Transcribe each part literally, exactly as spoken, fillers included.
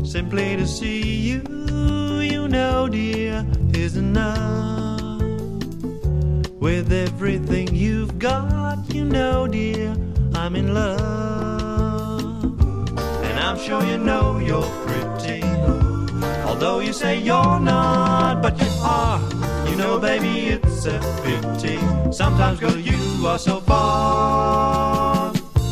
Simply to see you, you know, dear, is enough. With everything you've got, you know, dear, I'm in love. And I'm sure you know you're pretty, although you say you're not, but you are. You know, baby, it's a pity. Sometimes, girl, you are so far.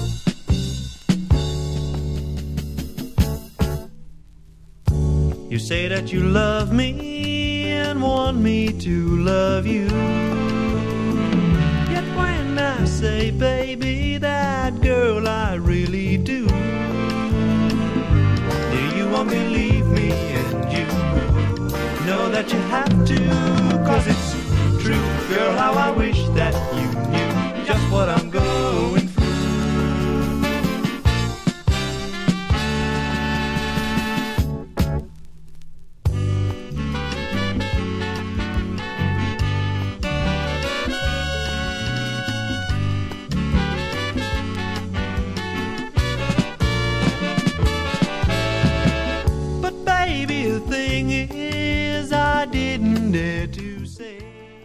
You say that you love me and want me to love you. Yet when I say, baby, that girl I really do, do you won't believe me, and you know that you have to, 'cause it's true, girl, how I wish that you knew just what I'm going through. But baby, the thing is, I didn't dare to say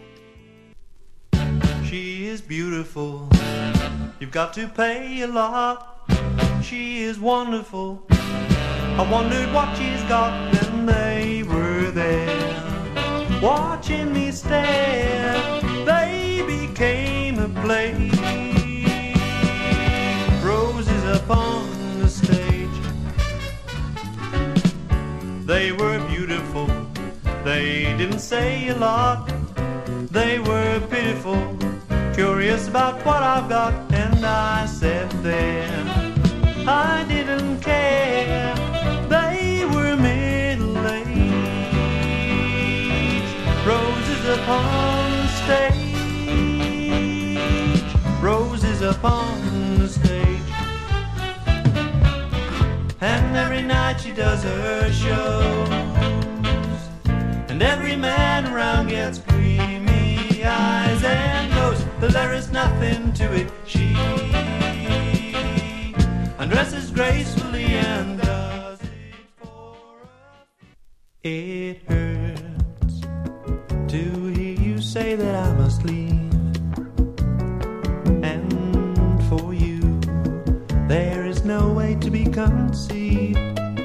she is beautiful. You've got to pay a lot. She is wonderful. I wondered what she's got, and they were there watching me stare. They became a play. Roses upon the stage. They were beautiful. They didn't say a lot. They were pitiful, curious about what I've got, and I sat there. I didn't care. They were middle-aged. Roses upon the stage. Roses upon the stage. And every night she does her shows, and every man around gets creamy eyes and goes, but there is nothing to it. She undresses gracefully and does it for us. It hurts to hear you say that I must leave, and for you there is no way to be conceived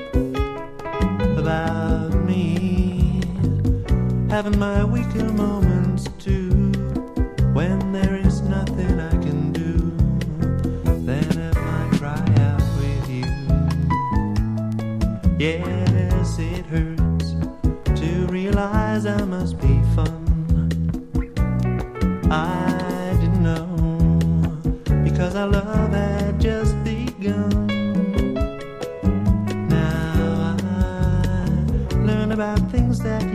about me having my weaker moments too, when there is nothing I can do. Then have my cry out with you. Yes, it hurts to realize I must be fun. I didn't know, because our love had just begun. Now I learn about things that